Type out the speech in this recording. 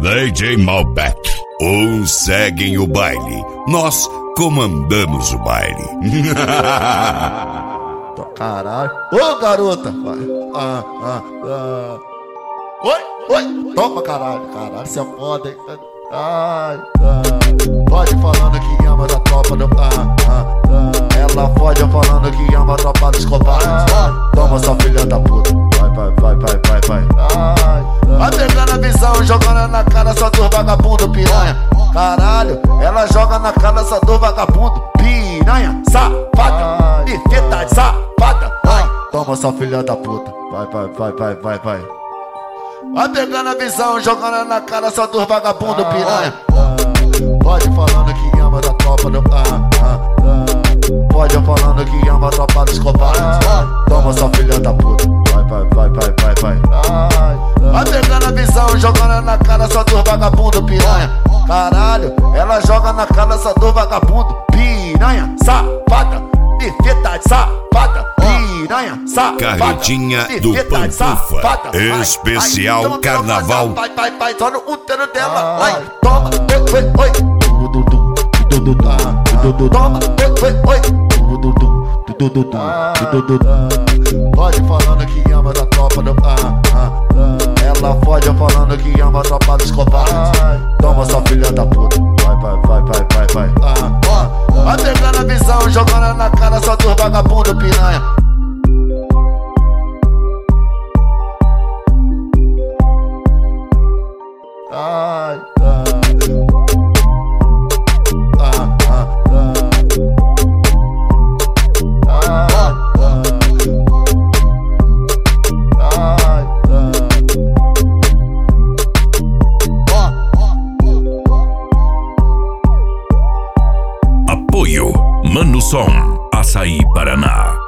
DJ Malbec. Uns seguem o baile, nós comandamos o baile. Caralho. Ô, garota. Oi. Toma, caralho. Caralho, você é foda, hein? Ai. Pode falando que ama da tropa do... Ela pode falando que ama a tropa dos covardes. Toma, sua filha da puta. Vai. Vai pegando a visão, jogando na cara só dos vagabundo piranha. Caralho, ela joga na cara só dos vagabundo piranha. Safada, perfeita, safada. Toma, sua filha da puta. Vai. Vai pegando a visão, jogando na cara só dos vagabundo piranha. Pode falando que ama da tropa do... Pode falando que ama a tropa dos covardes. Toma, sua filha da puta. Vai. Vai pegando a visão, jogando na cara só dos vagabundo piranha. Caralho, ela joga na cara só dos vagabundo piranha. Safada, perfeita, safada. Piranha, safada. Carretinha do Pantufa. Especial Carnaval. Vai, só no útero dela. Vai, toma, oi. Toma, oi. Pode falando que ama da tropa do... Ela pode falando que ama a tropa dos covardes. Toma, sua filha da puta. Vai. Vai pegando a visão, jogando na cara só dos vagabundo piranha. Apoio Mano Som, Açaí, Paraná.